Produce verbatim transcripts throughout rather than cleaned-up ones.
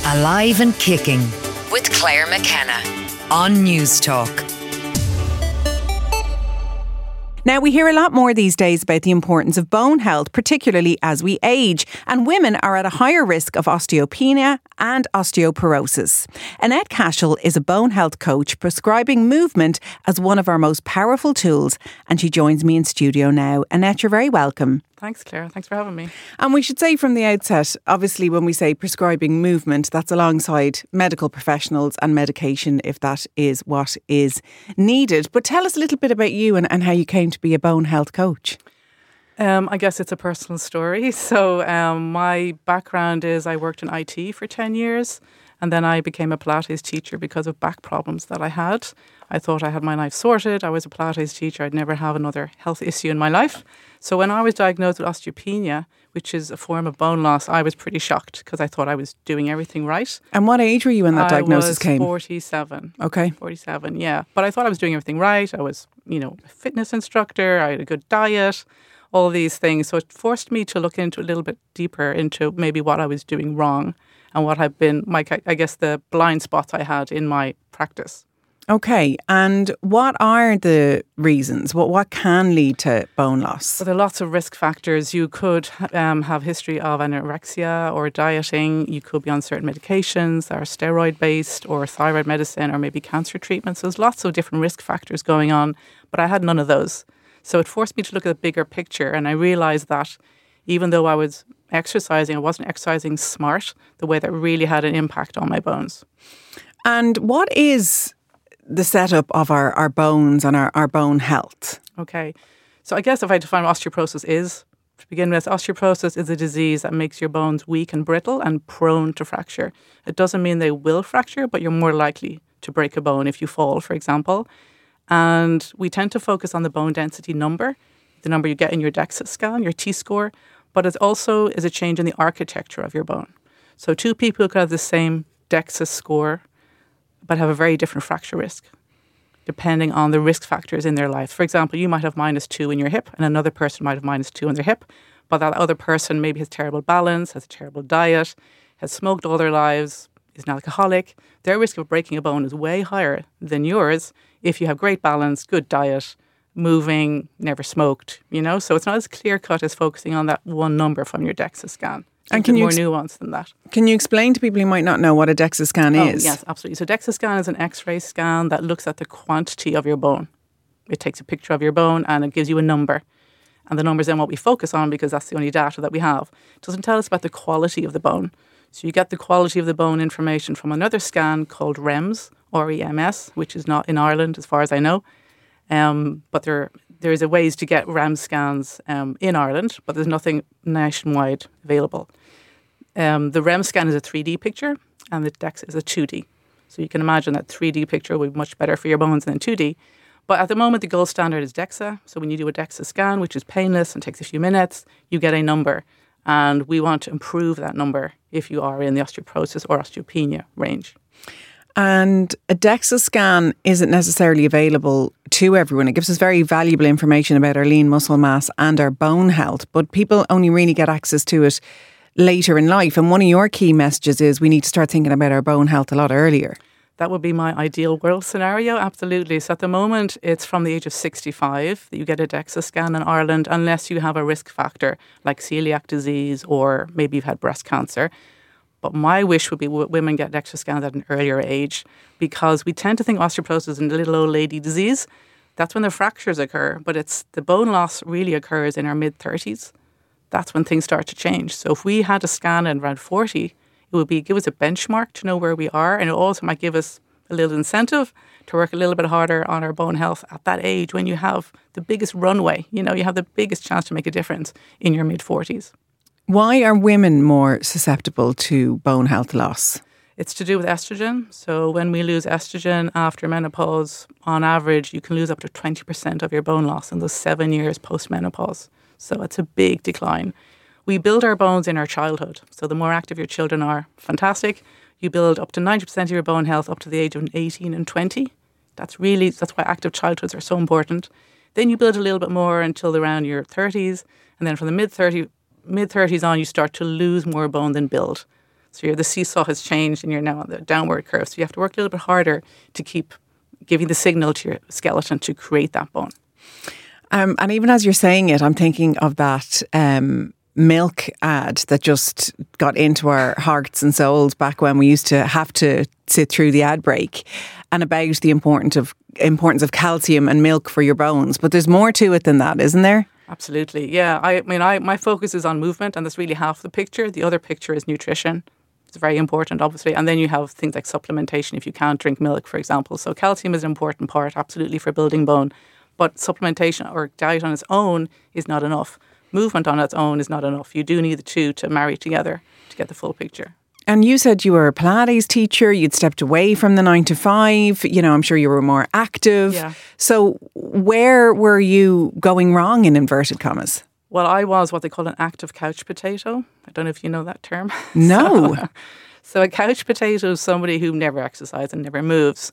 Alive and Kicking with Claire McKenna on News Talk. Now, we hear a lot more these days about the importance of bone health, particularly as we age, and women are at a higher risk of osteopenia and osteoporosis. Annette Cashel is a bone health coach prescribing movement as one of our most powerful tools, and she joins me in studio now. Annette, you're very welcome. Thanks, Claire. Thanks for having me. And we should say from the outset, obviously, when we say prescribing movement, that's alongside medical professionals and medication if that is what is needed. But tell us a little bit about you and, and how you came to be a bone health coach. Um, I guess it's a personal story. So um, my background is I worked in I T for ten years and then I became a Pilates teacher because of back problems that I had. I thought I had my life sorted. I was a Pilates teacher. I'd never have another health issue in my life. So when I was diagnosed with osteopenia, which is a form of bone loss, I was pretty shocked because I thought I was doing everything right. And what age were you when that diagnosis came? I was forty-seven. Okay. forty-seven, yeah. But I thought I was doing everything right. I was, you know, a fitness instructor. I had a good diet, all these things. So it forced me to look into a little bit deeper into maybe what I was doing wrong and what had been, my, I guess, the blind spots I had in my practice. Okay, and what are the reasons? What what can lead to bone loss? So there are lots of risk factors. You could um, have history of anorexia or dieting. You could be on certain medications that are steroid-based or thyroid medicine or maybe cancer treatments. So there's lots of different risk factors going on, but I had none of those. So it forced me to look at the bigger picture, and I realised that even though I was exercising, I wasn't exercising smart, the way that really had an impact on my bones. And what is the setup of our, our bones and our, our bone health? Okay. So I guess if I define what osteoporosis is, to begin with, osteoporosis is a disease that makes your bones weak and brittle and prone to fracture. It doesn't mean they will fracture, but you're more likely to break a bone if you fall, for example. And we tend to focus on the bone density number, the number you get in your DEXA scan, your T-score, but it also is a change in the architecture of your bone. So two people could have the same DEXA score but have a very different fracture risk, depending on the risk factors in their life. For example, you might have minus two in your hip, and another person might have minus two in their hip, but that other person maybe has terrible balance, has a terrible diet, has smoked all their lives, is an alcoholic. Their risk of breaking a bone is way higher than yours if you have great balance, good diet, moving, never smoked, you know? So it's not as clear-cut as focusing on that one number from your DEXA scan. And can you more ex- nuanced than that. Can you explain to people who might not know what a DEXA scan oh, is? Yes, absolutely. So DEXA scan is an X-ray scan that looks at the quantity of your bone. It takes a picture of your bone and it gives you a number. And the number is then what we focus on because that's the only data that we have. It doesn't tell us about the quality of the bone. So you get the quality of the bone information from another scan called R E M S, R E M S, which is not in Ireland as far as I know. Um, but there there is a ways to get R E M S scans um, in Ireland, but there's nothing nationwide available. Um, the R E M S scan is a three D picture and the DEXA is a two D. So you can imagine that three D picture would be much better for your bones than two D. But at the moment, the gold standard is DEXA. So when you do a DEXA scan, which is painless and takes a few minutes, you get a number. And we want to improve that number if you are in the osteoporosis or osteopenia range. And a DEXA scan isn't necessarily available to everyone. It gives us very valuable information about our lean muscle mass and our bone health, but people only really get access to it later in life. And one of your key messages is we need to start thinking about our bone health a lot earlier. That would be my ideal world scenario, absolutely. So at the moment, it's from the age of sixty-five that you get a DEXA scan in Ireland, unless you have a risk factor like celiac disease or maybe you've had breast cancer. But my wish would be women get DEXA scans at an earlier age because we tend to think osteoporosis is a little old lady disease. That's when the fractures occur, but it's the bone loss really occurs in our mid-thirties. That's when things start to change. So if we had a scan at around forty, it would be give us a benchmark to know where we are, and it also might give us a little incentive to work a little bit harder on our bone health at that age when you have the biggest runway. You know, you have the biggest chance to make a difference in your mid-forties. Why are women more susceptible to bone health loss? It's to do with estrogen. So when we lose estrogen after menopause, on average, you can lose up to twenty percent of your bone loss in those seven years post-menopause. So it's a big decline. We build our bones in our childhood. So the more active your children are, fantastic. You build up to ninety percent of your bone health up to the age of eighteen and twenty. That's really, that's why active childhoods are so important. Then you build a little bit more until around your thirties. And then from the mid-thirties, mid-thirties on, you start to lose more bone than build. So you're, the seesaw has changed and you're now on the downward curve. So you have to work a little bit harder to keep giving the signal to your skeleton to create that bone. Um, and even as you're saying it, I'm thinking of that um, milk ad that just got into our hearts and souls back when we used to have to sit through the ad break, and about the importance of importance of calcium and milk for your bones. But there's more to it than that, isn't there? Absolutely, yeah. I mean, I my focus is on movement, and that's really half the picture. The other picture is nutrition. It's very important, obviously. And then you have things like supplementation if you can't drink milk, for example. So calcium is an important part, absolutely, for building bone. But supplementation or diet on its own is not enough. Movement on its own is not enough. You do need the two to marry together to get the full picture. And you said you were a Pilates teacher, you'd stepped away from the nine to five, you know, I'm sure you were more active. Yeah. So where were you going wrong, in inverted commas? Well, I was what they call an active couch potato. I don't know if you know that term. No. so, so a couch potato is somebody who never exercises and never moves.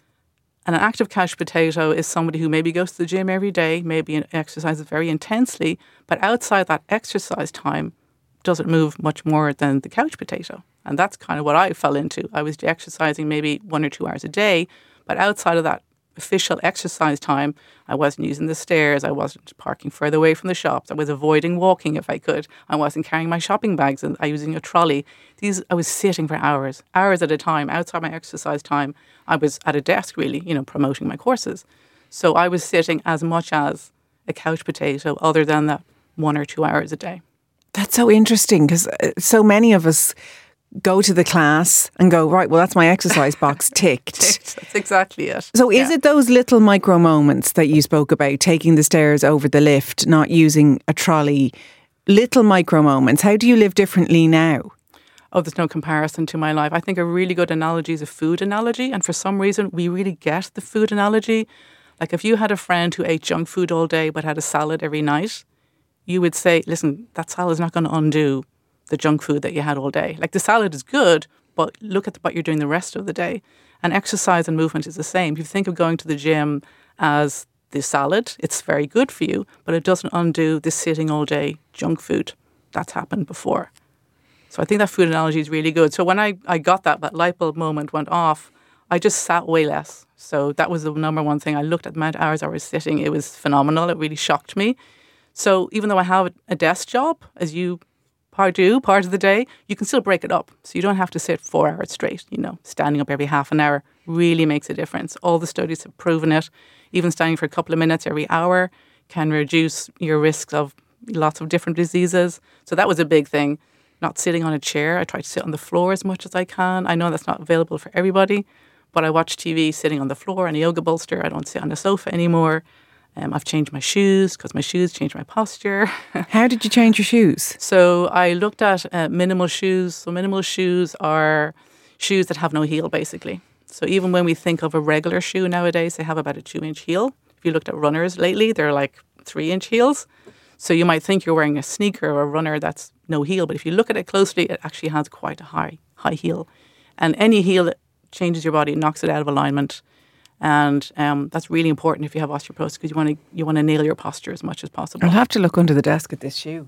And an active couch potato is somebody who maybe goes to the gym every day, maybe exercises very intensely, but outside that exercise time doesn't move much more than the couch potato. And that's kind of what I fell into. I was exercising maybe one or two hours a day, but outside of that official exercise time, I wasn't using the stairs, I wasn't parking further away from the shops, I was avoiding walking if I could, I wasn't carrying my shopping bags and I was using a trolley. These I was sitting for hours, hours at a time, outside my exercise time. I was at a desk really, you know, promoting my courses. So I was sitting as much as a couch potato other than that one or two hours a day. That's so interesting, because so many of us go to the class and go, right, well, that's my exercise box ticked. ticked. That's exactly it. So is yeah. it those little micro moments that you spoke about, taking the stairs over the lift, not using a trolley, little micro moments? How do you live differently now? Oh, there's no comparison to my life. I think a really good analogy is a food analogy. And for some reason, we really get the food analogy. Like if you had a friend who ate junk food all day but had a salad every night, you would say, listen, that salad is not going to undo the junk food that you had all day. Like the salad is good, but look at what you're doing the rest of the day. And exercise and movement is the same. If you think of going to the gym as the salad, it's very good for you, but it doesn't undo the sitting all day junk food. That's happened before. So I think that food analogy is really good. So when I, I got that, that light bulb moment went off, I just sat way less. So that was the number one thing. I looked at the amount of hours I was sitting. It was phenomenal. It really shocked me. So even though I have a desk job, as you part do, part of the day, you can still break it up. So you don't have to sit four hours straight, you know, standing up every half an hour really makes a difference. All the studies have proven it. Even standing for a couple of minutes every hour can reduce your risks of lots of different diseases. So that was a big thing. Not sitting on a chair. I try to sit on the floor as much as I can. I know that's not available for everybody, but I watch T V sitting on the floor in a yoga bolster. I don't sit on a sofa anymore. Um, I've changed my shoes because my shoes changed my posture. How did you change your shoes? So I looked at uh, minimal shoes. So minimal shoes are shoes that have no heel, basically. So even when we think of a regular shoe nowadays, they have about a two-inch heel. If you looked at runners lately, they're like three-inch heels. So you might think you're wearing a sneaker or a runner that's no heel, but if you look at it closely, it actually has quite a high, high heel. And any heel that changes your body, knocks it out of alignment. And um, that's really important if you have osteoporosis because you want to you want to nail your posture as much as possible. I'll have to look under the desk at this shoe.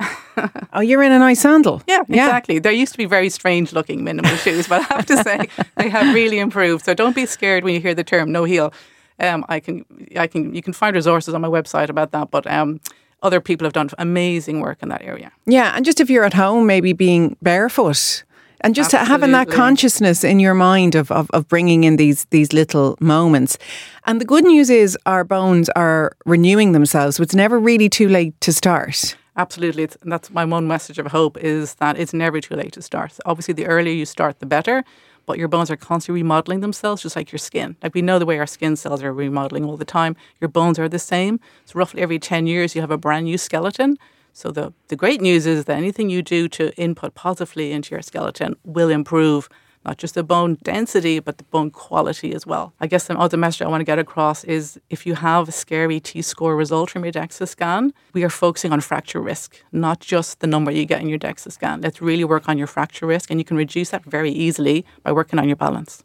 Oh, you're in a nice sandal. Yeah, exactly. Yeah. There used to be very strange looking minimal shoes, but I have to say they have really improved. So don't be scared when you hear the term no heel. Um, I can, I can, you can find resources on my website about that, but um, other people have done amazing work in that area. Yeah, and just if you're at home, maybe being barefoot. And just Absolutely. having that consciousness in your mind of, of, of bringing in these these little moments. And the good news is our bones are renewing themselves, so it's never really too late to start. Absolutely. It's, and that's my one message of hope is that it's never too late to start. Obviously, the earlier you start, the better. But your bones are constantly remodeling themselves, just like your skin. Like we know the way our skin cells are remodeling all the time. Your bones are the same. So roughly every ten years, you have a brand new skeleton. So the, the great news is that anything you do to input positively into your skeleton will improve not just the bone density, but the bone quality as well. I guess the other message I want to get across is if you have a scary T-score result from your DEXA scan, we are focusing on fracture risk, not just the number you get in your DEXA scan. Let's really work on your fracture risk, and you can reduce that very easily by working on your balance.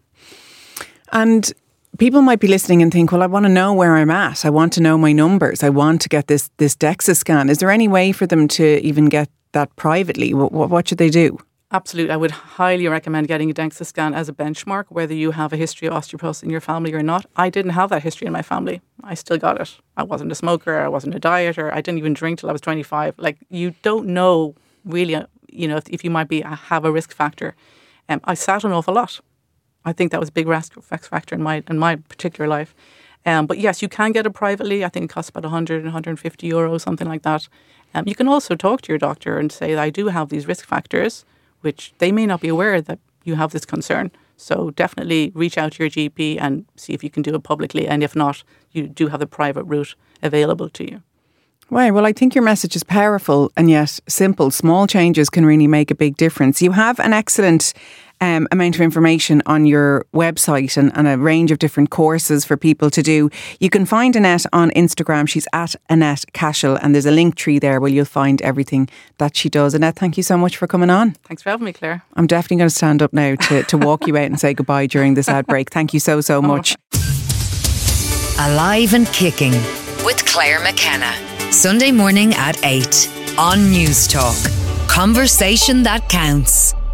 And people might be listening and think, well, I want to know where I'm at. I want to know my numbers. I want to get this this DEXA scan. Is there any way for them to even get that privately? What, what should they do? Absolutely. I would highly recommend getting a DEXA scan as a benchmark, whether you have a history of osteoporosis in your family or not. I didn't have that history in my family. I still got it. I wasn't a smoker. I wasn't a dieter. I didn't even drink till I was twenty-five. Like, you don't know really, you know, if, if you might be have a risk factor. Um, I sat an awful lot. I think that was a big risk factor in my in my particular life. Um, but yes, you can get it privately. I think it costs about one hundred, one hundred fifty euros, something like that. Um, you can also talk to your doctor and say, I do have these risk factors, which they may not be aware that you have this concern. So definitely reach out to your G P and see if you can do it publicly. And if not, you do have the private route available to you. Right. Well, I think your message is powerful and yet simple. Small changes can really make a big difference. You have an excellent um, amount of information on your website and, and a range of different courses for people to do. You can find Annette on Instagram. She's at Annette Cashel, and there's a link tree there where you'll find everything that she does. Annette, thank you so much for coming on. Thanks for having me, Claire. I'm definitely going to stand up now to, to walk you out and say goodbye during this ad break. Thank you so, so much. Alive and Kicking with Claire McKenna. Sunday morning at eight on News Talk. Conversation that counts.